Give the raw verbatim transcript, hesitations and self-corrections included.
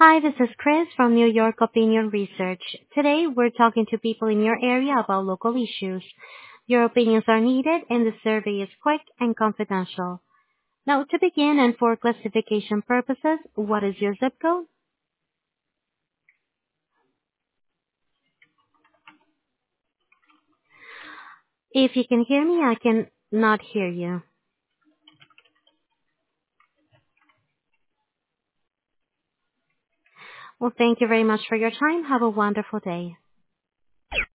Hi, this is Chris from New York Opinion Research. Today, we're talking to people in your area about local issues. Your opinions are needed, and the survey is quick and confidential. Now, to begin and for classification purposes, what is your zip code? If you can hear me, I can not hear you. Well, thank you very much for your time. Have a wonderful day.